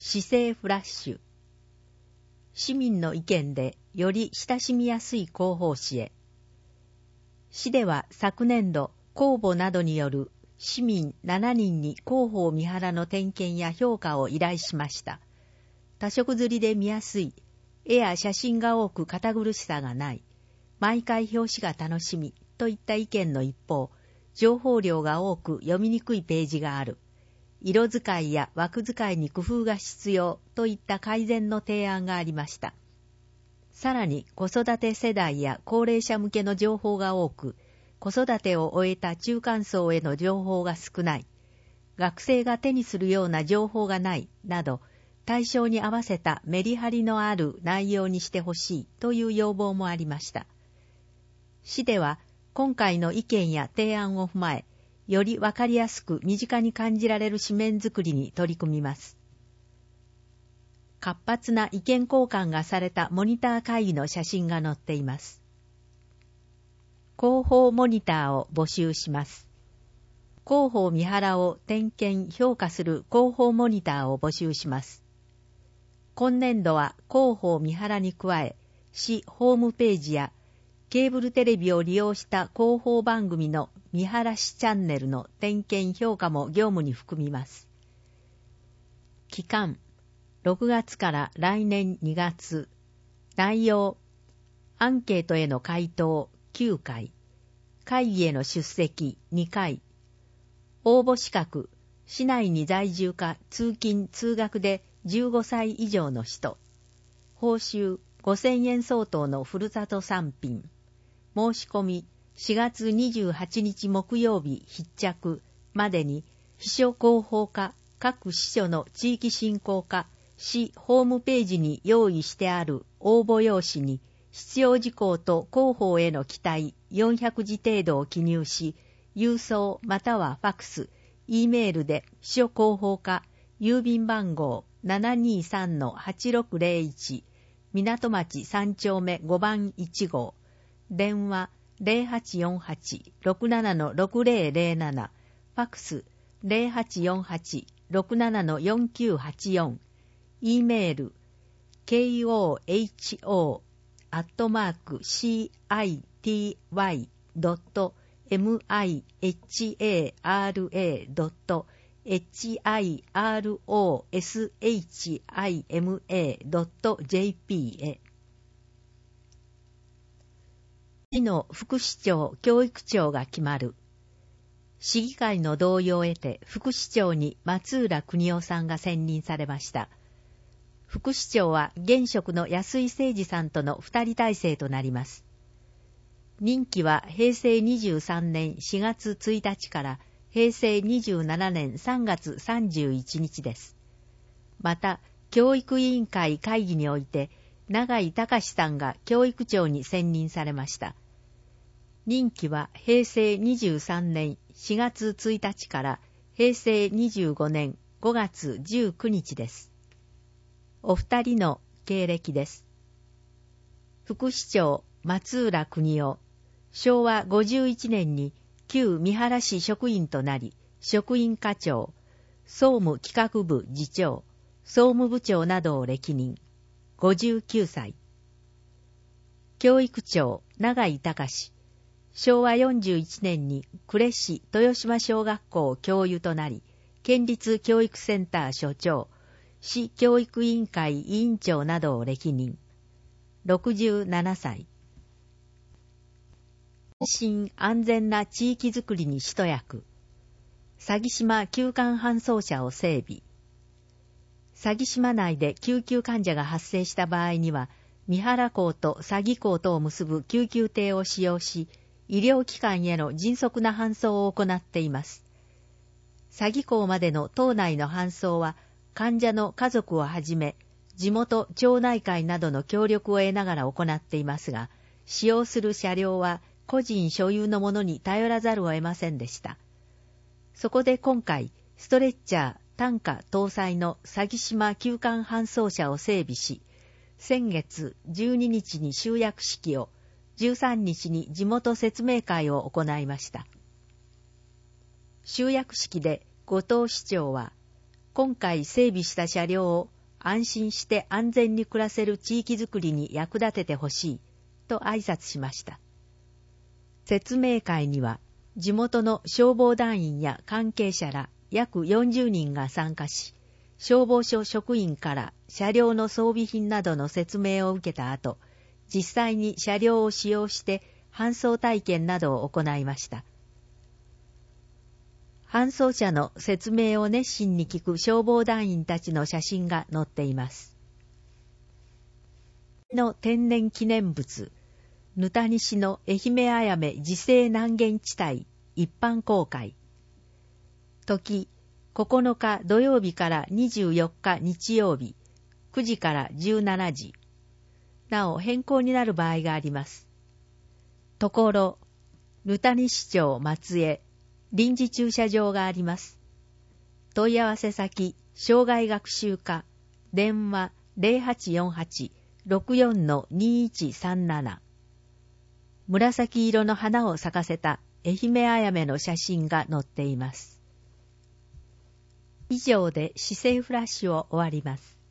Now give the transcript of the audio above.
市政フラッシュ。市民の意見でより親しみやすい広報誌へ。市では昨年度公募などによる市民7人に広報三原の点検や評価を依頼しました。多色刷りで見やすい、絵や写真が多く堅苦しさがない、毎回表紙が楽しみといった意見の一方、情報量が多く読みにくいページがある、色使いや枠使いに工夫が必要といった改善の提案がありました。さらに子育て世代や高齢者向けの情報が多く、子育てを終えた中間層への情報が少ない、学生が手にするような情報がないなど、対象に合わせたメリハリのある内容にしてほしいという要望もありました。市では今回の意見や提案を踏まえ、よりわかりやすく身近に感じられる紙面作りに取り組みます。活発な意見交換がされたモニター会議の写真が載っています。広報モニターを募集します。広報三原を点検・評価する広報モニターを募集します。今年度は広報三原に加え、市ホームページやケーブルテレビを利用した広報番組の三原市チャンネルの点検・評価も業務に含みます。期間、6月から来年2月。内容、アンケートへの回答9回、会議への出席2回、応募資格、市内に在住か通勤・通学で15歳以上の人。報酬5000円相当のふるさと産品。申し込み4月28日木曜日必着までに、秘書広報課各支所の地域振興課市ホームページに用意してある応募用紙に必要事項と広報への期待400字程度を記入し、郵送またはファクス、Eメールで秘書広報課郵便番号 723-8601 港町3丁目5番1号、電話 0848-67-6007、ファクス 0848-67-4984、Eメール kohita.mihara.hiroshima.jp へ。市の副市長・教育長が決まる。市議会の同意を得て副市長に松浦邦夫さんが選任されました。副市長は現職の安井誠二さんとの2人体制となります。任期は平成23年4月1日から平成27年3月31日です。また、教育委員会会議において、永井隆さんが教育長に選任されました。任期は平成23年4月1日から平成25年5月19日です。お二人の経歴です。副市長松浦邦夫、昭和51年に旧三原市職員となり、職員課長、総務企画部次長、総務部長などを歴任、59歳。教育長永井隆、昭和41年に呉市豊島小学校教諭となり、県立教育センター所長、市教育委員会委員長などを歴任、67歳。安心安全な地域づくりに一役。佐木島急患搬送車を整備。佐木島内で救急患者が発生した場合には、三原港と佐木港とを結ぶ救急艇を使用し、医療機関への迅速な搬送を行っています。佐木港までの島内の搬送は、患者の家族をはじめ、地元町内会などの協力を得ながら行っていますが、使用する車両は個人所有のものに頼らざるを得ませんでした。そこで今回、ストレッチャー、担架搭載の佐木島急患搬送車を整備し、先月12日に集約式を、13日に地元説明会を行いました。集約式で後藤市長は、 今回整備した車両を安心して安全に暮らせる地域づくりに役立ててほしいと挨拶しました。説明会には地元の消防団員や関係者ら約40人が参加し、消防署職員から車両の装備品などの説明を受けた後、実際に車両を使用して搬送体験などを行いました。搬送車の説明を熱心に聞く消防団員たちの写真が載っています。の天然記念物、沼谷市の愛媛あやめ自生南限地帯一般公開。時、9日土曜日から24日日曜日、9時から17時。なお変更になる場合があります。ところ、沼谷市長松江、臨時駐車場があります。問い合わせ先、障害学習課、電話 0848-64-2137。紫色の花を咲かせた愛媛あやめの写真が載っています。以上で市政フラッシュを終わります。